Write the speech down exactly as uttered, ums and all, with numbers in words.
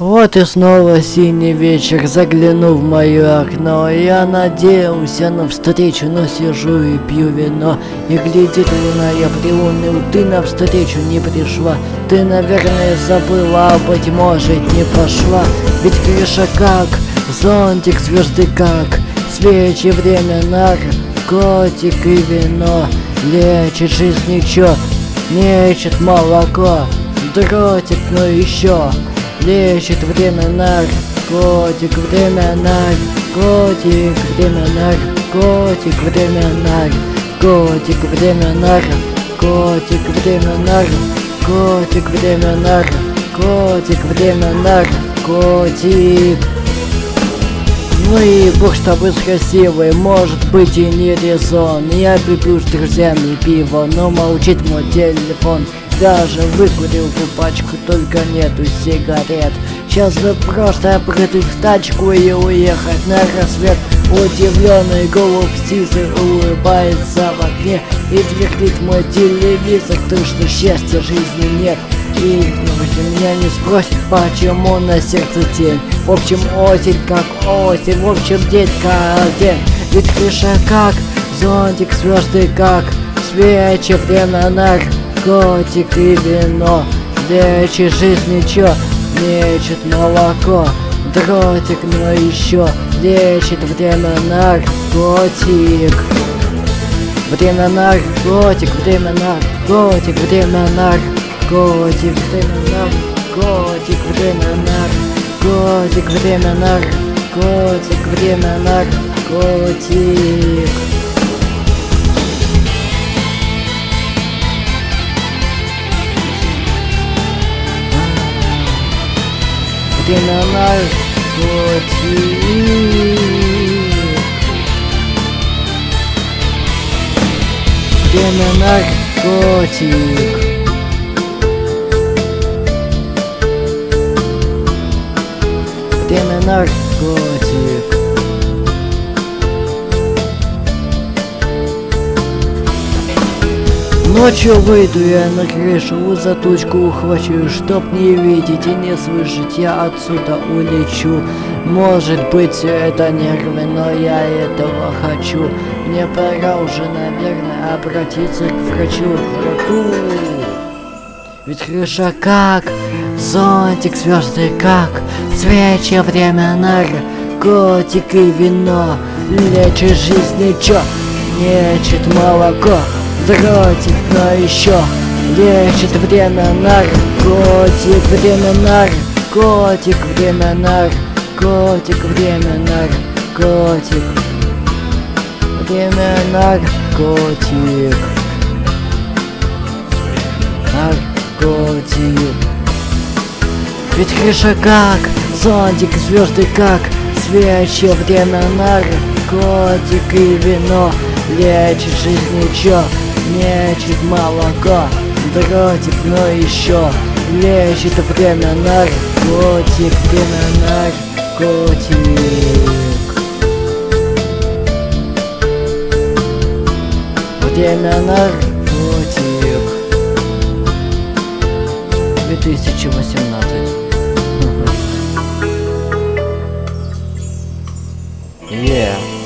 Вот и снова синий вечер, заглянув в мое окно. Я надеялся на встречу, но сижу и пью вино. И глядит луна, я приуныл, ты навстречу не пришла. Ты, наверное, забыла, а быть может не пошла. Ведь крыша как, зонтик, звезды как, свечи, время, наркотик и вино. Лечит жизнь ничего, лечит молоко, дротик, но еще лечит время, наркотик, время, наркотик, время, наркотик, время, наркотик, время, наркотик, время, наркотик, время, наркотик, время, наркотик. Ну и бог с тобой с красивой, может быть и не резон. Я пью с друзьями пиво, но молчит мой телефон. Даже выкурил ту пачку, только нету сигарет. Сейчас бы просто прыгнуть в тачку и уехать на рассвет. Удивленный голубь сизый улыбается в окне и твердит мой телевизор, то что счастья жизни нет. И ну, меня не спросит, почему на сердце тень. В общем, осень как осень, в общем, день как день. Ведь крыша как, зонтик, звезды как, свечи, время, наркотик и вино. Лечит жизнь ничего, лечит молоко, дротик, но еще лечит время, наркотик. Время, наркотик, время, наркотик, время, наркотик. Наркотик, время, наркотик, время, наркотик, время, наркотик, время, наркотик. Время, наркотик. Время, наркотик. Время, наркотик. Ночью выйду я на крышу, за тучку ухвачу, чтоб не видеть и не слышать, я отсюда улечу. Может быть, все это нервы, но я этого хочу. Мне пора уже, наверное, обратиться к врачу. Ведь крыша как, зонтик, звезды как, свечи, время, наркотик и вино. Лечит жизнь ничего, лечит молоко, дротик, но еще лечит время, наркотик, время, наркотик, время, наркотик, время, наркотик, время, наркотик, наркотик. Ведь крыша как, зонтик, звезды как, свечи, время, наркотик и вино. Лечит жизнь ничего, лечит молоко, дротик, но еще лечит время, наркотик, время, наркотик. Время, наркотик. две тысячи восемнадцать. Yeah.